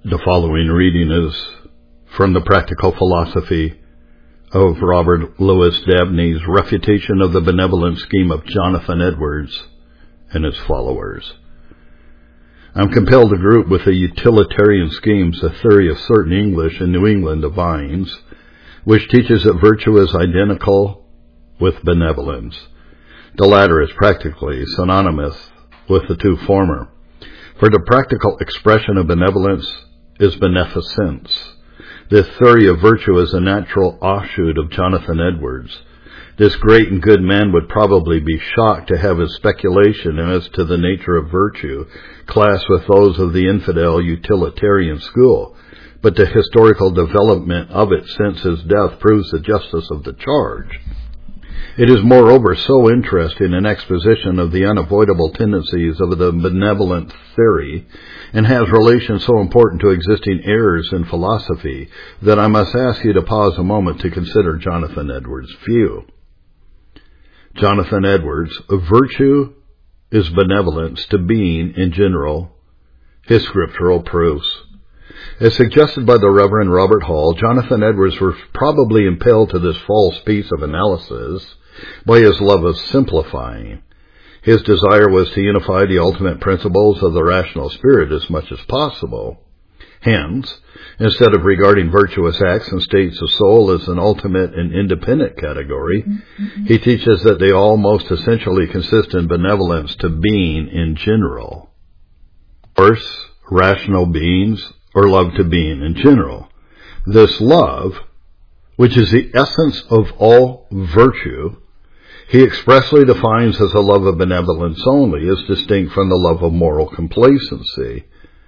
The following reading is from the Practical Philosophy of Robert Louis Dabney's Refutation of the Benevolent Scheme of Jonathan Edwards and his followers. I'm compelled to group with the utilitarian schemes a theory of certain English and New England divines, which teaches that virtue is identical with benevolence. The latter is practically synonymous with the two former. For the practical expression of benevolence is beneficence. This theory of virtue is a natural offshoot of Jonathan Edwards. This great and good man would probably be shocked to have his speculation as to the nature of virtue classed with those of the infidel utilitarian school, but the historical development of it since his death proves the justice of the charge. It is moreover so interesting an exposition of the unavoidable tendencies of the benevolent theory, and has relations so important to existing errors in philosophy, that I must ask you to pause a moment to consider Jonathan Edwards' view. Jonathan Edwards, virtue is benevolence to being in general, his scriptural proofs. As suggested by the Reverend Robert Hall, Jonathan Edwards was probably impelled to this false piece of analysis by his love of simplifying. His desire was to unify the ultimate principles of the rational spirit as much as possible. Hence, instead of regarding virtuous acts and states of soul as an ultimate and independent category, he teaches that they all most essentially consist in benevolence to being in general. First, rational beings or love to being in general. This love, which is the essence of all virtue, he expressly defines as a love of benevolence only, as distinct from the love of moral complacency.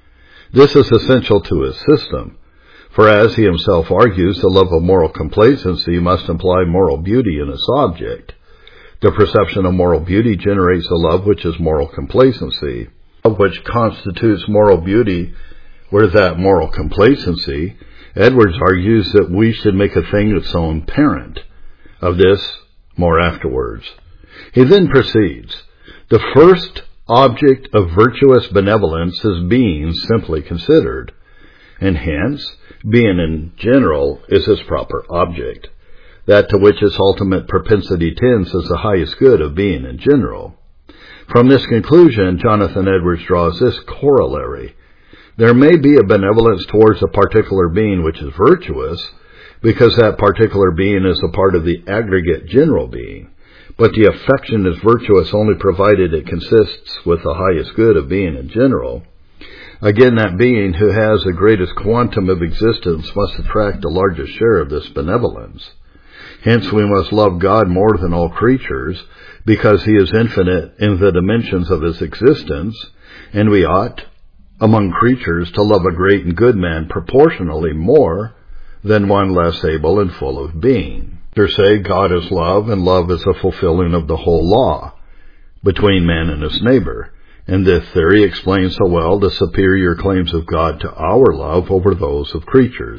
This is essential to his system, for as he himself argues, the love of moral complacency must imply moral beauty in its object. The perception of moral beauty generates a love which is moral complacency, of which constitutes moral beauty where that moral complacency. Edwards argues that we should make a thing its own parent. Of this, more afterwards. He then proceeds, the first object of virtuous benevolence is being simply considered, and hence, being in general is its proper object. That to which its ultimate propensity tends is the highest good of being in general. From this conclusion, Jonathan Edwards draws this corollary. There may be a benevolence towards a particular being which is virtuous, because that particular being is a part of the aggregate general being, but the affection is virtuous only provided it consists with the highest good of being in general. Again, that being who has the greatest quantum of existence must attract the largest share of this benevolence. Hence we must love God more than all creatures, because he is infinite in the dimensions of his existence, and we ought, among creatures, to love a great and good man proportionally more than one less able and full of being. They say God is love, and love is a fulfilling of the whole law between man and his neighbor, and this theory explains so well the superior claims of God to our love over those of creatures.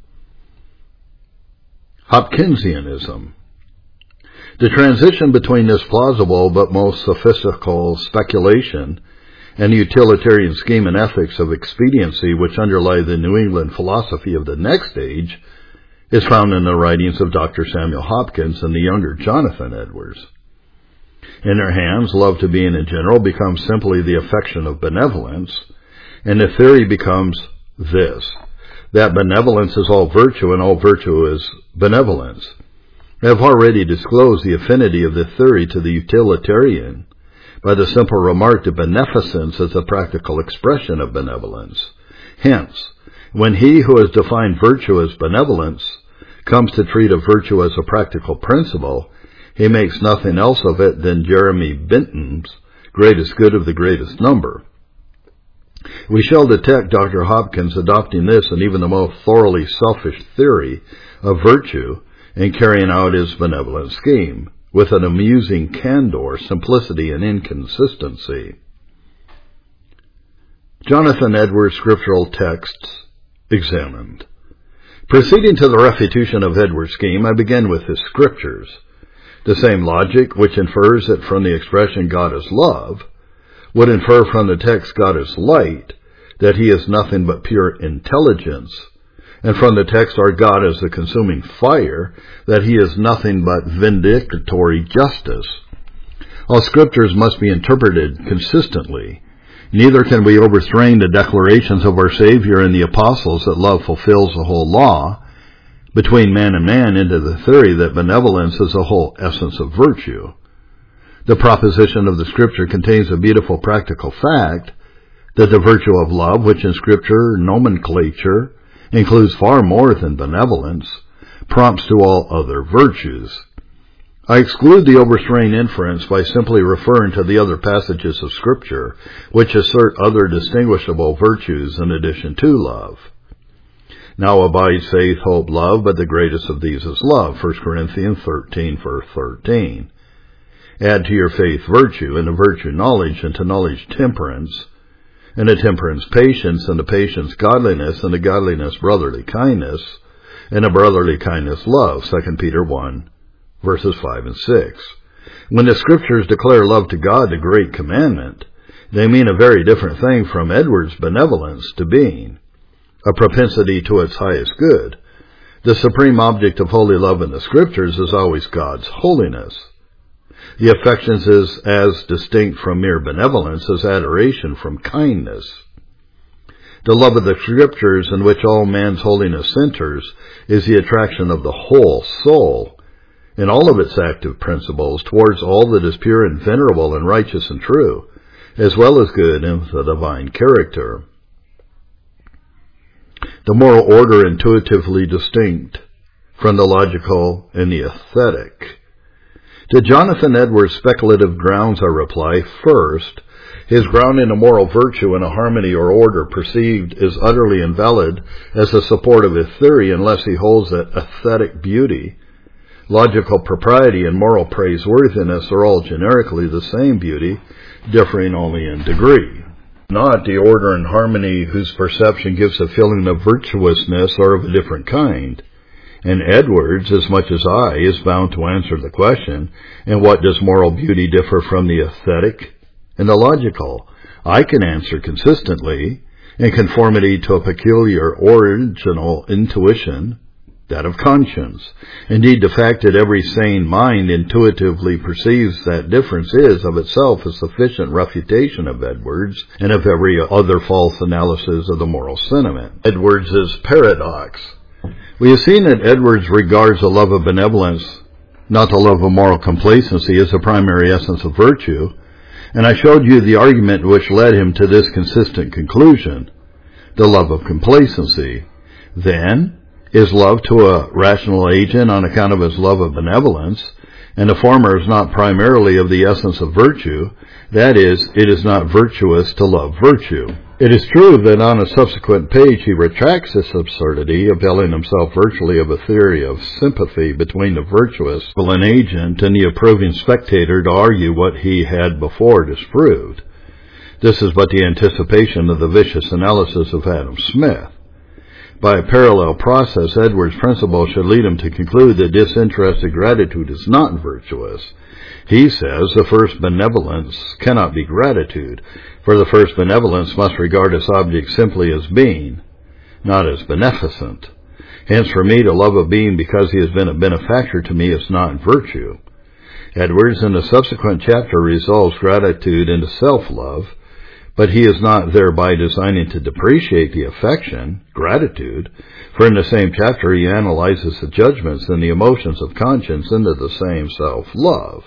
Hopkinsianism. The transition between this plausible but most sophistical speculation and the utilitarian scheme and ethics of expediency which underlie the New England philosophy of the next age is found in the writings of Dr. Samuel Hopkins and the younger Jonathan Edwards. In their hands, love to being in general becomes simply the affection of benevolence, and the theory becomes this, that benevolence is all virtue and all virtue is benevolence. I have already disclosed the affinity of this theory to the utilitarian by the simple remark that beneficence is a practical expression of benevolence. Hence, when he who has defined virtue as benevolence comes to treat of virtue as a practical principle, he makes nothing else of it than Jeremy Bentham's greatest good of the greatest number. We shall detect Dr. Hopkins adopting this and even the most thoroughly selfish theory of virtue in carrying out his benevolent scheme, with an amusing candor, simplicity, and inconsistency. Jonathan Edwards' scriptural texts examined. Proceeding to the refutation of Edwards' scheme, I begin with his scriptures. The same logic, which infers that from the expression God is love, would infer from the text God is light, that he is nothing but pure intelligence, and from the text, our God is a consuming fire, that he is nothing but vindicatory justice. All scriptures must be interpreted consistently. Neither can we overstrain the declarations of our Savior and the apostles that love fulfills the whole law, between man and man, into the theory that benevolence is the whole essence of virtue. The proposition of the Scripture contains a beautiful practical fact that the virtue of love, which in Scripture nomenclature includes far more than benevolence, prompts to all other virtues. I exclude the overstrained inference by simply referring to the other passages of Scripture, which assert other distinguishable virtues in addition to love. Now abides faith, hope, love, but the greatest of these is love. 1 Corinthians 13, verse 13. Add to your faith virtue, and to virtue knowledge, and to knowledge temperance, and to temperance patience, and to patience godliness, and to godliness brotherly kindness, and to brotherly kindness love. 2 Peter 1, verses 5 and 6. When the Scriptures declare love to God the great commandment, they mean a very different thing from Edwards' benevolence to being a propensity to its highest good. The supreme object of holy love in the Scriptures is always God's holiness. The affections is as distinct from mere benevolence as adoration from kindness. The love of the Scriptures, in which all man's holiness centers, is the attraction of the whole soul, in all of its active principles, towards all that is pure and venerable and righteous and true, as well as good in the divine character. The moral order intuitively distinct from the logical and the aesthetic. To Jonathan Edwards' speculative grounds I reply, first, his ground in a moral virtue and a harmony or order perceived is utterly invalid as a support of his theory unless he holds that aesthetic beauty, logical propriety, and moral praiseworthiness are all generically the same beauty, differing only in degree. Not the order and harmony whose perception gives a feeling of virtuousness are of a different kind. And Edwards, as much as I, is bound to answer the question, in what does moral beauty differ from the aesthetic and the logical? I can answer consistently, in conformity to a peculiar original intuition, that of conscience. Indeed, the fact that every sane mind intuitively perceives that difference is of itself a sufficient refutation of Edwards and of every other false analysis of the moral sentiment. Edwards' paradox. We have seen that Edwards regards the love of benevolence, not the love of moral complacency, as the primary essence of virtue, and I showed you the argument which led him to this consistent conclusion, the love of complacency. Then, is love to a rational agent on account of his love of benevolence, and the former is not primarily of the essence of virtue, that is, it is not virtuous to love virtue. It is true that on a subsequent page he retracts this absurdity, availing himself virtually of a theory of sympathy between the virtuous and agent and the approving spectator to argue what he had before disproved. This is but the anticipation of the vicious analysis of Adam Smith. By a parallel process, Edwards' principle should lead him to conclude that disinterested gratitude is not virtuous. He says the first benevolence cannot be gratitude, for the first benevolence must regard its object simply as being, not as beneficent. Hence, for me, to love a being because he has been a benefactor to me is not virtue. Edwards, in the subsequent chapter, resolves gratitude into self-love, but he is not thereby designing to depreciate the affection, gratitude, for in the same chapter he analyzes the judgments and the emotions of conscience into the same self-love.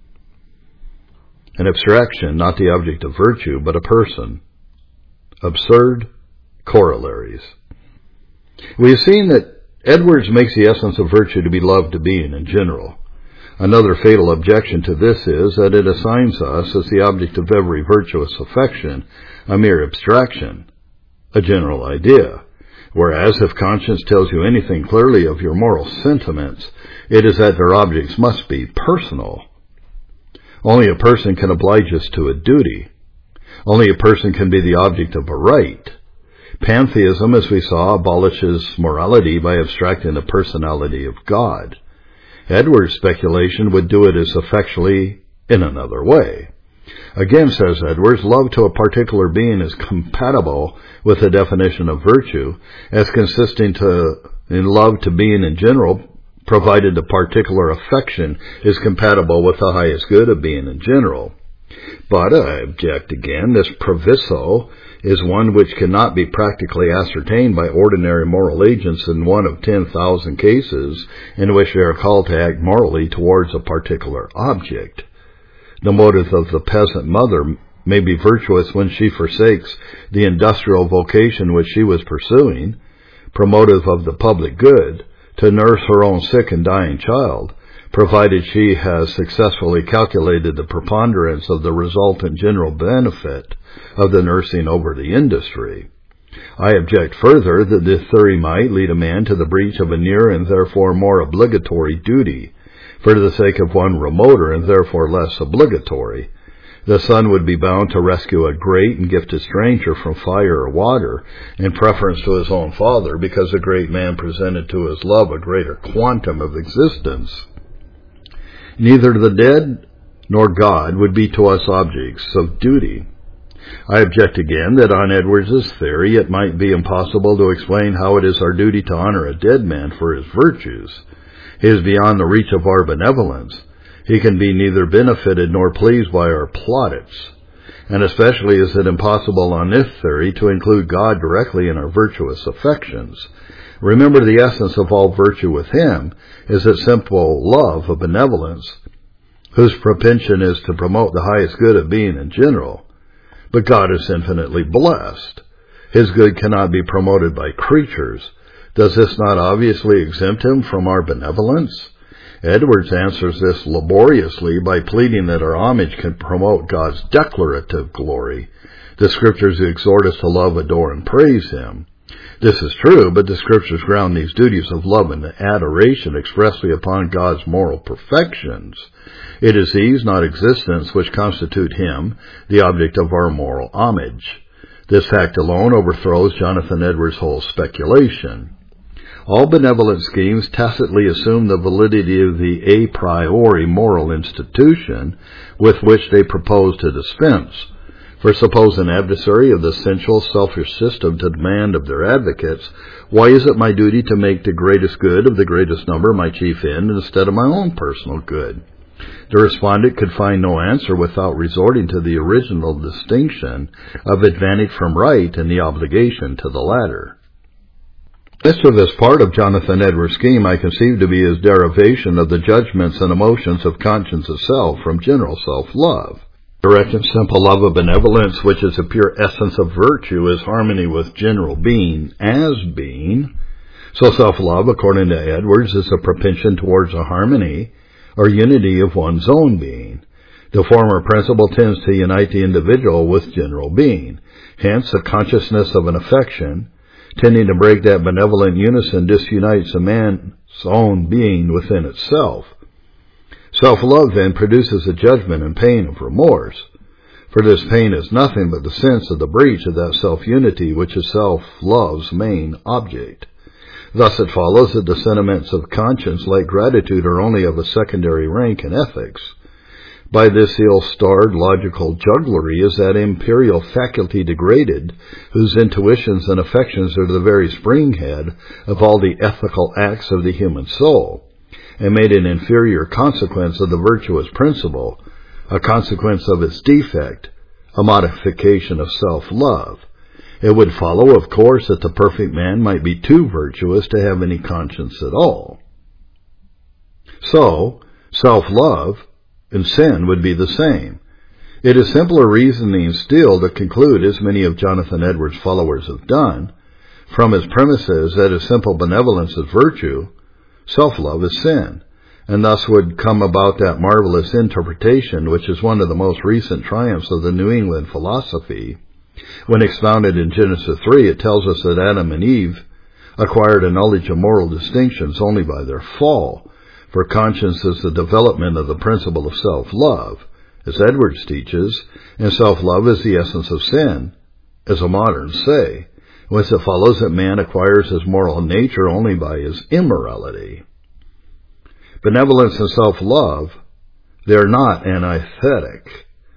An abstraction, not the object of virtue, but a person. Absurd corollaries. We have seen that Edwards makes the essence of virtue to be love to being in general. Another fatal objection to this is that it assigns us as the object of every virtuous affection a mere abstraction, a general idea, whereas if conscience tells you anything clearly of your moral sentiments, it is that their objects must be personal. Only a person can oblige us to a duty. Only a person can be the object of a right. Pantheism, as we saw, abolishes morality by abstracting the personality of God. Edwards' speculation would do it as effectually in another way. Again, says Edwards, love to a particular being is compatible with the definition of virtue as consisting in love to being in general, provided the particular affection is compatible with the highest good of being in general. But I object again, this proviso is one which cannot be practically ascertained by ordinary moral agents in one of 10,000 cases in which they are called to act morally towards a particular object. The motive of the peasant mother may be virtuous when she forsakes the industrial vocation which she was pursuing, promotive of the public good, to nurse her own sick and dying child, provided she has successfully calculated the preponderance of the resultant general benefit of the nursing over the industry. I object further that this theory might lead a man to the breach of a near and therefore more obligatory duty, for the sake of one remoter and therefore less obligatory. The son would be bound to rescue a great and gifted stranger from fire or water in preference to his own father, because the great man presented to his love a greater quantum of existence. Neither the dead nor God would be to us objects of duty. I object again that on Edwards's theory it might be impossible to explain how it is our duty to honor a dead man for his virtues. He is beyond the reach of our benevolence. He can be neither benefited nor pleased by our plaudits. And especially is it impossible on this theory to include God directly in our virtuous affections. Remember, the essence of all virtue with him is its simple love of benevolence, whose propension is to promote the highest good of being in general. But God is infinitely blessed. His good cannot be promoted by creatures. Does this not obviously exempt him from our benevolence? Edwards answers this laboriously by pleading that our homage can promote God's declarative glory. The Scriptures exhort us to love, adore, and praise him. This is true, but the Scriptures ground these duties of love and adoration expressly upon God's moral perfections. It is these, not existence, which constitute him, the object of our moral homage. This fact alone overthrows Jonathan Edwards' whole speculation. All benevolent schemes tacitly assume the validity of the a priori moral institution with which they propose to dispense. For suppose an adversary of the sensual, selfish system to demand of their advocates, why is it my duty to make the greatest good of the greatest number my chief end instead of my own personal good? The respondent could find no answer without resorting to the original distinction of advantage from right and the obligation to the latter. This of this part of Jonathan Edwards' scheme I conceive to be his derivation of the judgments and emotions of conscience itself from general self-love. Direct and simple love of benevolence, which is the pure essence of virtue, is harmony with general being as being. So self-love, according to Edwards, is a propension towards a harmony or unity of one's own being. The former principle tends to unite the individual with general being. Hence, a consciousness of an affection tending to break that benevolent unison disunites a man's own being within itself. Self-love then produces a judgment and pain of remorse, for this pain is nothing but the sense of the breach of that self-unity which is self-love's main object. Thus it follows that the sentiments of conscience, like gratitude, are only of a secondary rank in ethics. By this ill-starred logical jugglery is that imperial faculty degraded, whose intuitions and affections are the very springhead of all the ethical acts of the human soul, and made an inferior consequence of the virtuous principle, a consequence of its defect, a modification of self-love. It would follow, of course, that the perfect man might be too virtuous to have any conscience at all. So, self-love and sin would be the same. It is simpler reasoning still to conclude, as many of Jonathan Edwards' followers have done, from his premises that as simple benevolence is virtue, self-love is sin, and thus would come about that marvelous interpretation which is one of the most recent triumphs of the New England philosophy. When expounded in Genesis 3, it tells us that Adam and Eve acquired a knowledge of moral distinctions only by their fall, for conscience is the development of the principle of self-love, as Edwards teaches, and self-love is the essence of sin, as the moderns say, whence it follows that man acquires his moral nature only by his immorality. Benevolence and self-love, they are not antithetic.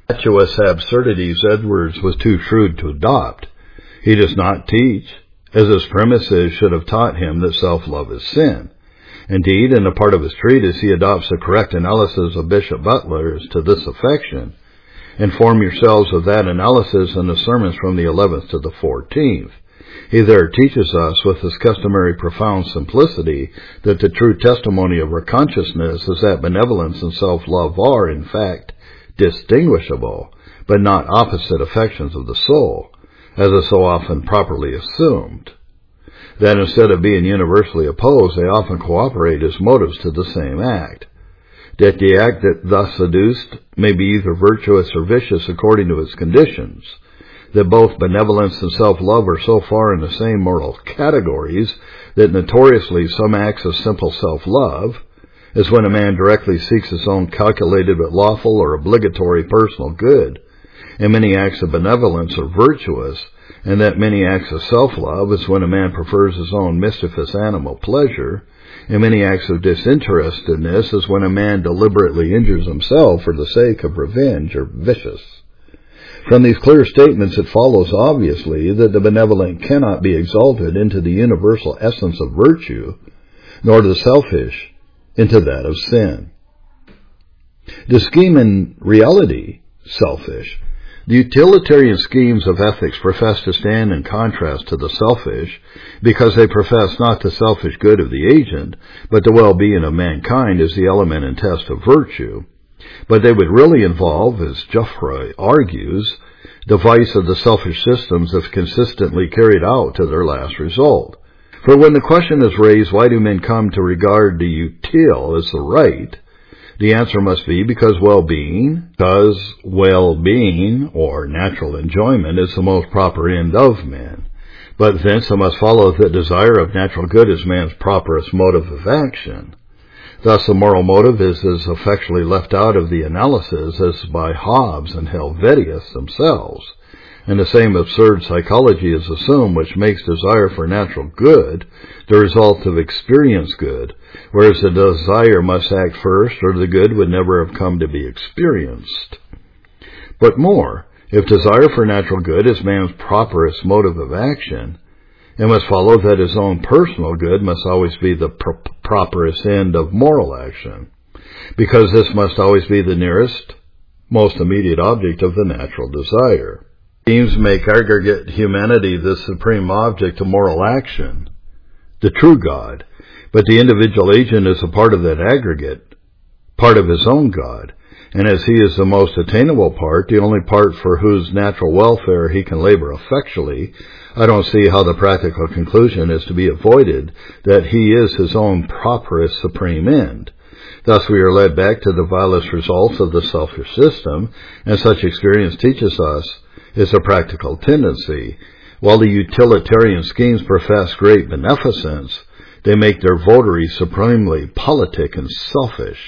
fatuous absurdities Edwards was too shrewd to adopt. He does not teach, as his premises should have taught him, that self-love is sin. Indeed, in a part of his treatise, he adopts a correct analysis of Bishop Butler's to this affection. Inform yourselves of that analysis in the sermons from the 11th to the 14th. He there teaches us, with his customary profound simplicity, that the true testimony of our consciousness is that benevolence and self-love are, in fact, distinguishable, but not opposite affections of the soul, as is so often properly assumed. That instead of being universally opposed, they often cooperate as motives to the same act. That the act that thus seduced may be either virtuous or vicious according to its conditions. That both benevolence and self-love are so far in the same moral categories that notoriously some acts of simple self-love, as when a man directly seeks his own calculated but lawful or obligatory personal good, and many acts of benevolence are virtuous, and that many acts of self-love is when a man prefers his own mischievous animal pleasure, and many acts of disinterestedness is when a man deliberately injures himself for the sake of revenge or vicious. From these clear statements it follows obviously that the benevolent cannot be exalted into the universal essence of virtue, nor the selfish into that of sin. The scheme in reality, selfish. The utilitarian schemes of ethics profess to stand in contrast to the selfish, because they profess not the selfish good of the agent, but the well-being of mankind as the element and test of virtue. But they would really involve, as Geoffroy argues, the vice of the selfish systems if consistently carried out to their last result. For when the question is raised, why do men come to regard the utile as the right, the answer must be because well-being, or natural enjoyment, is the most proper end of man. But thence it must follow that desire of natural good is man's properest motive of action. Thus the moral motive is as effectually left out of the analysis as by Hobbes and Helvetius themselves. And the same absurd psychology is assumed which makes desire for natural good the result of experience good, whereas the desire must act first or the good would never have come to be experienced. But more, if desire for natural good is man's properest motive of action, it must follow that his own personal good must always be the properest end of moral action, because this must always be the nearest, most immediate object of the natural desire. Schemes make aggregate humanity the supreme object of moral action, the true God, but the individual agent is a part of that aggregate, part of his own God, and as he is the most attainable part, the only part for whose natural welfare he can labor effectually, I don't see how the practical conclusion is to be avoided that he is his own properest supreme end. Thus we are led back to the vilest results of the selfish system, and such experience teaches us is a practical tendency. While the utilitarian schemes profess great beneficence, they make their votaries supremely politic and selfish.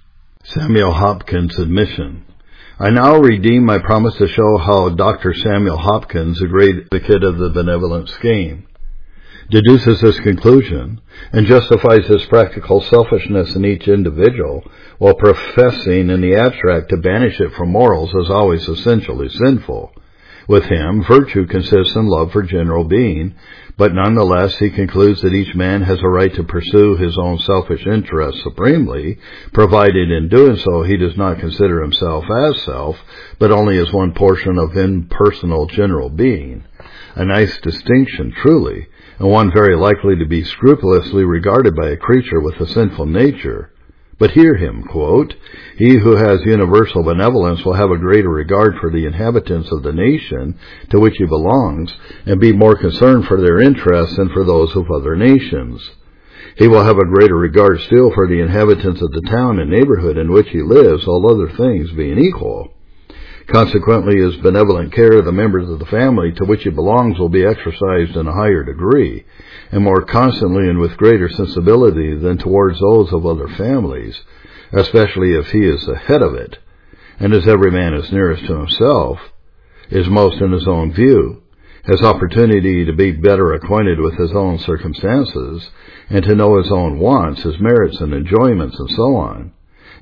Samuel Hopkins' admission. I now redeem my promise to show how Dr. Samuel Hopkins, a great advocate of the benevolent scheme, deduces this conclusion and justifies his practical selfishness in each individual, while professing in the abstract to banish it from morals as always essentially sinful. With him, virtue consists in love for general being, but nonetheless he concludes that each man has a right to pursue his own selfish interests supremely, provided in doing so he does not consider himself as self, but only as one portion of impersonal general being. A nice distinction, truly, and one very likely to be scrupulously regarded by a creature with a sinful nature. But hear him, quote, "He who has universal benevolence will have a greater regard for the inhabitants of the nation to which he belongs, and be more concerned for their interests than for those of other nations. He will have a greater regard still for the inhabitants of the town and neighborhood in which he lives, all other things being equal. Consequently, his benevolent care of the members of the family to which he belongs will be exercised in a higher degree, and more constantly and with greater sensibility than towards those of other families, especially if he is the head of it, and as every man is nearest to himself, is most in his own view, has opportunity to be better acquainted with his own circumstances, and to know his own wants, his merits and enjoyments, and so on.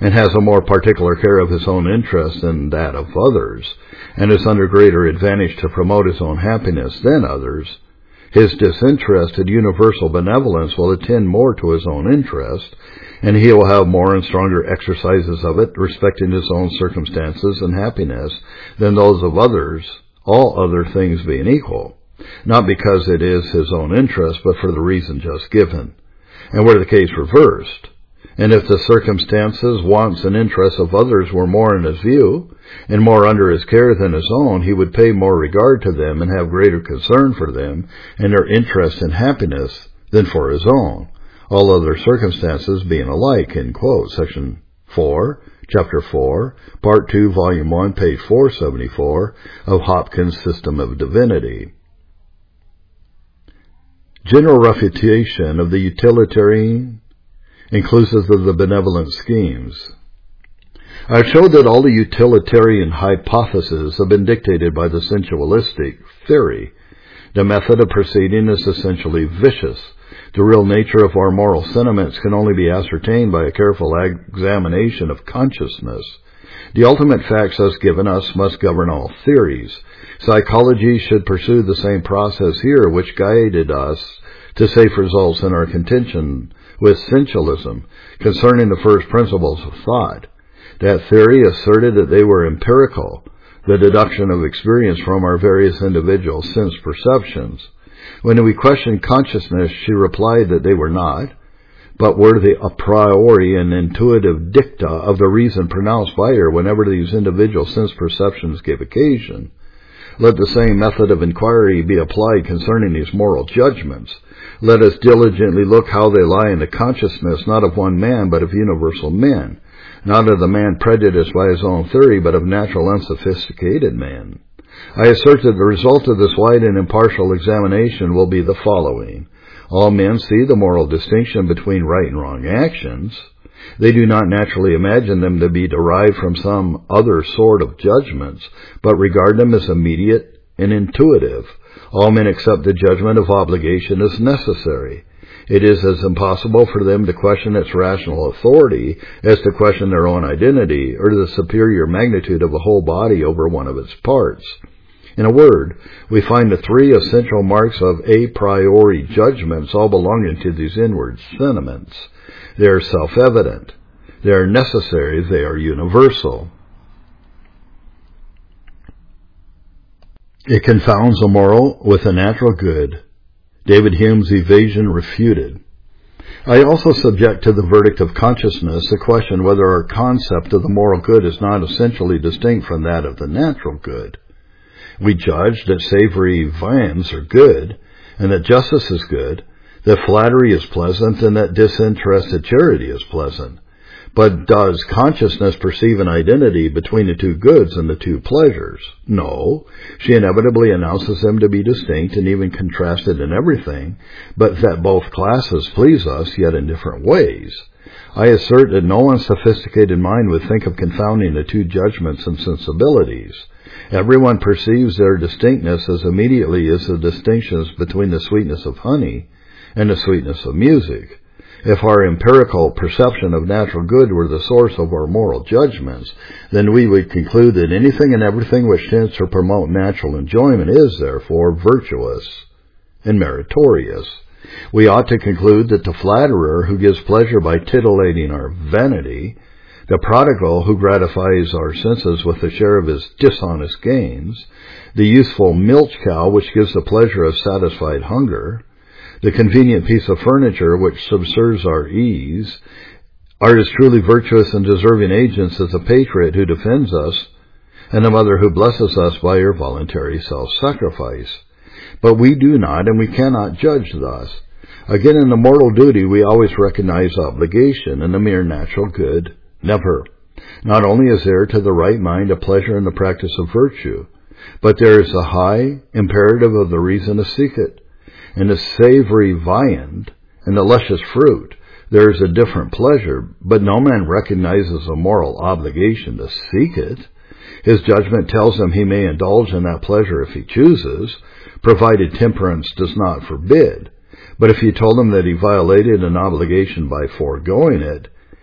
and has a more particular care of his own interest than that of others, and is under greater advantage to promote his own happiness than others, his disinterested universal benevolence will attend more to his own interest, and he will have more and stronger exercises of it respecting his own circumstances and happiness than those of others, all other things being equal, not because it is his own interest, but for the reason just given. And were the case reversed, and if the circumstances, wants, and interests of others were more in his view, and more under his care than his own, he would pay more regard to them and have greater concern for them and their interest and happiness than for his own, all other circumstances being alike. End quote. Section 4, Chapter 4, Part 2, Volume 1, page 474 of Hopkins' System of Divinity. General refutation of the utilitarian inclusive of the benevolent schemes. I have showed that all the utilitarian hypotheses have been dictated by the sensualistic theory. The method of proceeding is essentially vicious. The real nature of our moral sentiments can only be ascertained by a careful examination of consciousness. The ultimate facts thus given us must govern all theories. Psychology should pursue the same process here which guided us to safe results in our contention with sensualism concerning the first principles of thought. That theory asserted that they were empirical, the deduction of experience from our various individual sense perceptions. When we questioned consciousness, she replied that they were not, but were the a priori and intuitive dicta of the reason pronounced by her whenever these individual sense perceptions gave occasion. Let the same method of inquiry be applied concerning these moral judgments. Let us diligently look how they lie in the consciousness not of one man, but of universal men, not of the man prejudiced by his own theory, but of natural unsophisticated man. I assert that the result of this wide and impartial examination will be the following. All men see the moral distinction between right and wrong actions. They do not naturally imagine them to be derived from some other sort of judgments, but regard them as immediate and intuitive. All men accept the judgment of obligation as necessary. It is as impossible for them to question its rational authority as to question their own identity or the superior magnitude of a whole body over one of its parts. In a word, we find the three essential marks of a priori judgments all belonging to these inward sentiments. They are self-evident. They are necessary. They are universal. It confounds the moral with the natural good. David Hume's evasion refuted. I also subject to the verdict of consciousness the question whether our concept of the moral good is not essentially distinct from that of the natural good. We judge that savory viands are good, and that justice is good, that flattery is pleasant, and that disinterested charity is pleasant. But does consciousness perceive an identity between the two goods and the two pleasures? No. She inevitably announces them to be distinct and even contrasted in everything, but that both classes please us, yet in different ways. I assert that no unsophisticated mind would think of confounding the two judgments and sensibilities. Everyone perceives their distinctness as immediately as the distinctions between the sweetness of honey and the sweetness of music. If our empirical perception of natural good were the source of our moral judgments, then we would conclude that anything and everything which tends to promote natural enjoyment is, therefore, virtuous and meritorious. We ought to conclude that the flatterer who gives pleasure by titillating our vanity, the prodigal who gratifies our senses with a share of his dishonest gains, the youthful milch cow which gives the pleasure of satisfied hunger, the convenient piece of furniture which subserves our ease, are as truly virtuous and deserving agents as the patriot who defends us and the mother who blesses us by her voluntary self-sacrifice. But we do not and we cannot judge thus. Again, in the moral duty we always recognize obligation, and the mere natural good never. Not only is there to the right mind a pleasure in the practice of virtue, but there is a high imperative of the reason to seek it. In the savory viand and the luscious fruit, there is a different pleasure, but no man recognizes a moral obligation to seek it. His judgment tells him he may indulge in that pleasure if he chooses, provided temperance does not forbid. But if you told him that he violated an obligation by foregoing it,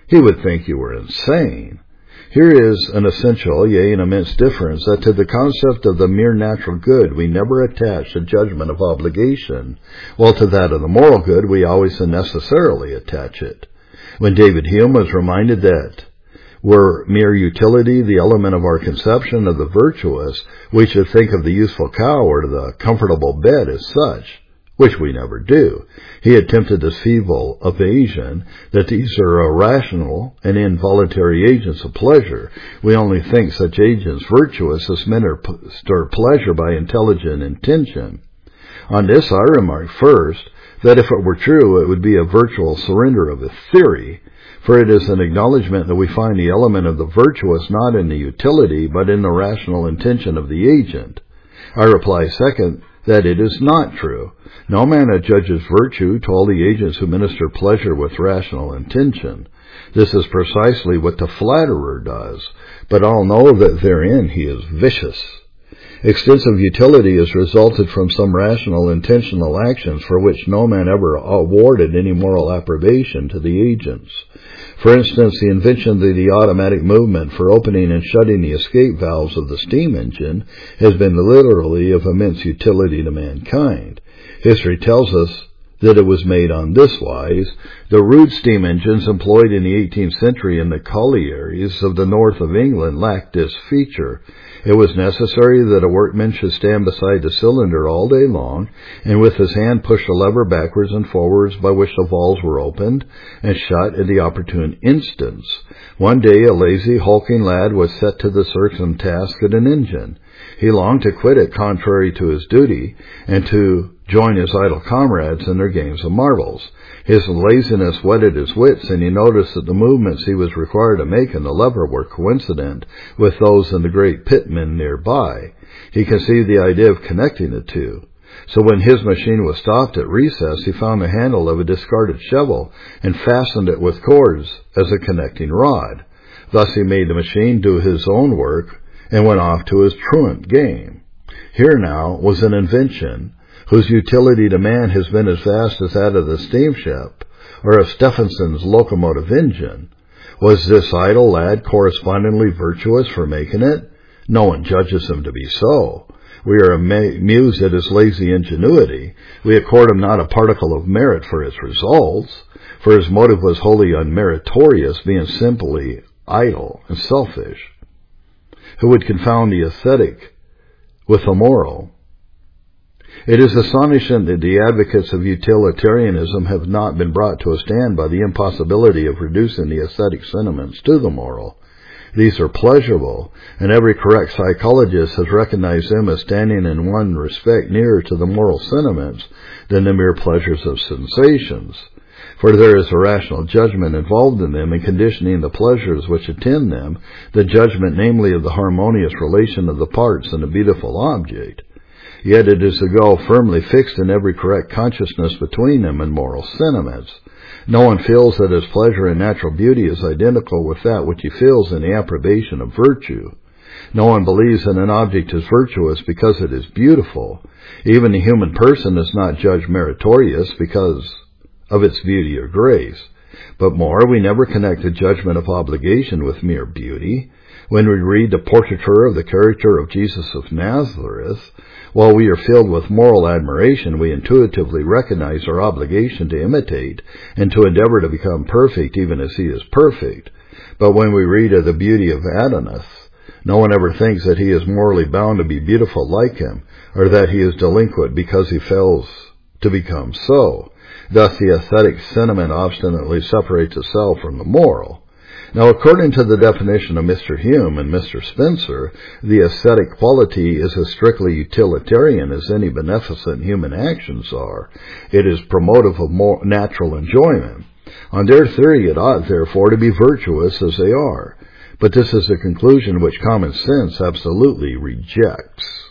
he would think you were insane. Here is an essential, yea, an immense difference, that to the concept of the mere natural good we never attach a judgment of obligation, while to that of the moral good we always and necessarily attach it. When David Hume was reminded that were mere utility the element of our conception of the virtuous, we should think of the useful cow or the comfortable bed as such, which we never do. He attempted this feeble evasion that these are irrational and involuntary agents of pleasure. We only think such agents virtuous as men stir pleasure by intelligent intention. On this I remark first that if it were true, it would be a virtual surrender of a theory, for it is an acknowledgment that we find the element of the virtuous not in the utility, but in the rational intention of the agent. I reply second, that it is not true. No man adjudges virtue to all the agents who minister pleasure with rational intention. This is precisely what the flatterer does, but all know that therein he is vicious. Extensive utility has resulted from some rational intentional actions for which no man ever awarded any moral approbation to the agents. For instance, the invention of the automatic movement for opening and shutting the escape valves of the steam engine has been literally of immense utility to mankind. History tells us that it was made on this wise. The rude steam engines employed in the 18th century in the collieries of the north of England lacked this feature. It was necessary that a workman should stand beside the cylinder all day long, and with his hand push a lever backwards and forwards by which the valves were opened and shut at the opportune instants. One day a lazy, hulking lad was set to the irksome task at an engine. He longed to quit it contrary to his duty, and to join his idle comrades in their games of marbles. His laziness whetted his wits, and he noticed that the movements he was required to make in the lever were coincident with those in the great pitman nearby. He conceived the idea of connecting the two. So when his machine was stopped at recess, he found the handle of a discarded shovel and fastened it with cords as a connecting rod. Thus he made the machine do his own work and went off to his truant game. Here now was an invention whose utility to man has been as vast as that of the steamship or of Stephenson's locomotive engine. Was this idle lad correspondingly virtuous for making it? No one judges him to be so. We are amused at his lazy ingenuity. We accord him not a particle of merit for his results, for his motive was wholly unmeritorious, being simply idle and selfish. Who would confound the aesthetic with the moral? It is astonishing that the advocates of utilitarianism have not been brought to a stand by the impossibility of reducing the aesthetic sentiments to the moral. These are pleasurable, and every correct psychologist has recognized them as standing in one respect nearer to the moral sentiments than the mere pleasures of sensations. For there is a rational judgment involved in them in conditioning the pleasures which attend them, the judgment namely of the harmonious relation of the parts in a beautiful object. Yet it is a goal firmly fixed in every correct consciousness between them and moral sentiments. No one feels that his pleasure in natural beauty is identical with that which he feels in the approbation of virtue. No one believes that an object is virtuous because it is beautiful. Even the human person is not judged meritorious because of its beauty or grace. But more, we never connect a judgment of obligation with mere beauty. When we read the portraiture of the character of Jesus of Nazareth, while we are filled with moral admiration, we intuitively recognize our obligation to imitate and to endeavor to become perfect even as he is perfect. But when we read of the beauty of Adonis, no one ever thinks that he is morally bound to be beautiful like him, or that he is delinquent because he fails to become so. Thus the aesthetic sentiment obstinately separates itself from the moral. Now, according to the definition of Mr. Hume and Mr. Spencer, the aesthetic quality is as strictly utilitarian as any beneficent human actions are. It is promotive of more natural enjoyment. On their theory, it ought, therefore, to be virtuous as they are. But this is a conclusion which common sense absolutely rejects.